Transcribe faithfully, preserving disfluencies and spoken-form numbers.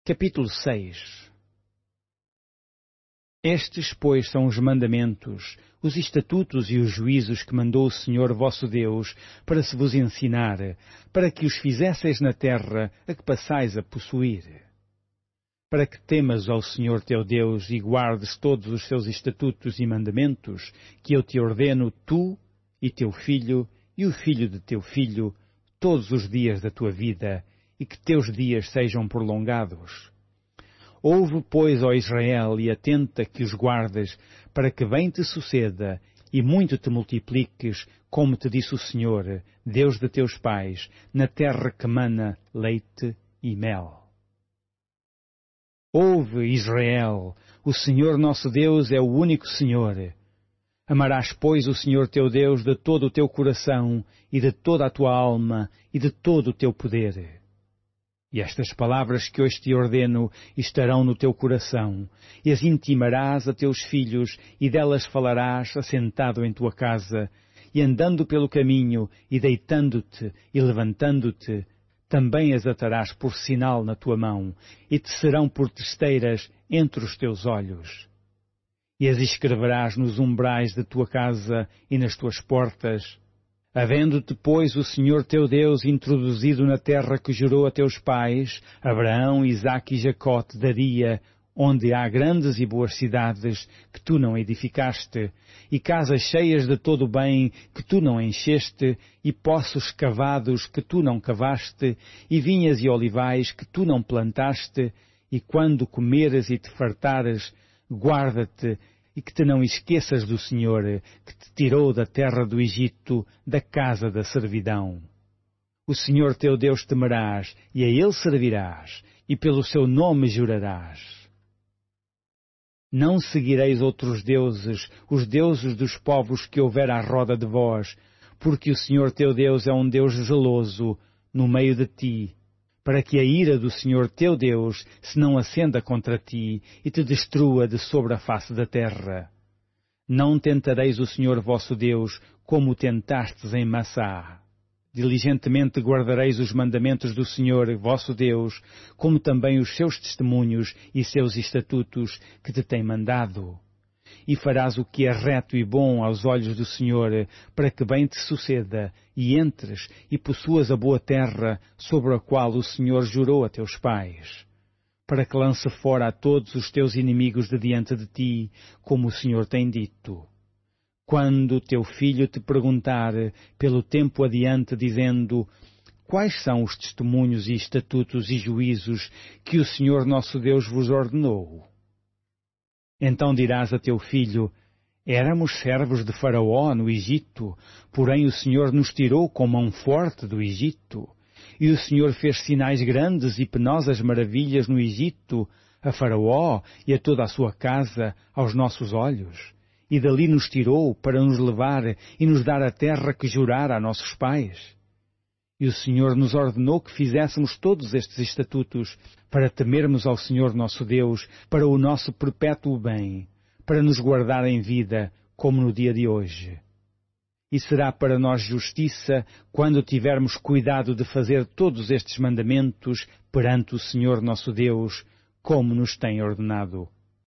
Capítulo seis. Estes, pois, são os mandamentos, os estatutos e os juízos que mandou o Senhor vosso Deus para se vos ensinar, para que os fizesseis na terra a que passais a possuir. Para que temas ao Senhor teu Deus e guardes todos os seus estatutos e mandamentos, que eu te ordeno, tu e teu filho e o filho de teu filho, todos os dias da tua vida, e que teus dias sejam prolongados. Ouve, pois, ó Israel, e atenta que os guardes, para que bem te suceda, e muito te multipliques, como te disse o Senhor, Deus de teus pais, na terra que mana leite e mel. Ouve, Israel, o Senhor nosso Deus é o único Senhor. Amarás, pois, o Senhor teu Deus de todo o teu coração, e de toda a tua alma, e de todo o teu poder. E estas palavras que hoje te ordeno estarão no teu coração, e as intimarás a teus filhos, e delas falarás assentado em tua casa, e andando pelo caminho, e deitando-te, e levantando-te, também as atarás por sinal na tua mão, e te serão por testeiras entre os teus olhos. E as escreverás nos umbrais da tua casa e nas tuas portas. Havendo-te, pois, o Senhor teu Deus introduzido na terra que jurou a teus pais, Abraão, Isaque e Jacó te daria, onde há grandes e boas cidades que tu não edificaste, e casas cheias de todo o bem que tu não encheste, e poços cavados que tu não cavaste, e vinhas e olivais que tu não plantaste, e quando comeres e te fartares, guarda-te, e que te não esqueças do Senhor, que te tirou da terra do Egito, da casa da servidão. O Senhor teu Deus temerás, e a Ele servirás, e pelo seu nome jurarás. Não seguireis outros deuses, os deuses dos povos que houver à roda de vós, porque o Senhor teu Deus é um Deus zeloso no meio de ti, para que a ira do Senhor teu Deus se não acenda contra ti e te destrua de sobre a face da terra. Não tentareis o Senhor vosso Deus como tentastes em Massá. Diligentemente guardareis os mandamentos do Senhor vosso Deus, como também os seus testemunhos e seus estatutos que te tem mandado. E farás o que é reto e bom aos olhos do Senhor, para que bem te suceda, e entres e possuas a boa terra sobre a qual o Senhor jurou a teus pais, para que lance fora a todos os teus inimigos de diante de ti, como o Senhor tem dito. Quando teu filho te perguntar pelo tempo adiante, dizendo: quais são os testemunhos e estatutos e juízos que o Senhor nosso Deus vos ordenou? Então dirás a teu filho: éramos servos de Faraó no Egito, porém o Senhor nos tirou com mão forte do Egito. E o Senhor fez sinais grandes e penosas maravilhas no Egito, a Faraó e a toda a sua casa, aos nossos olhos. E dali nos tirou para nos levar e nos dar a terra que jurara a nossos pais. E o Senhor nos ordenou que fizéssemos todos estes estatutos, para temermos ao Senhor nosso Deus, para o nosso perpétuo bem, para nos guardar em vida, como no dia de hoje. E será para nós justiça, quando tivermos cuidado de fazer todos estes mandamentos perante o Senhor nosso Deus, como nos tem ordenado.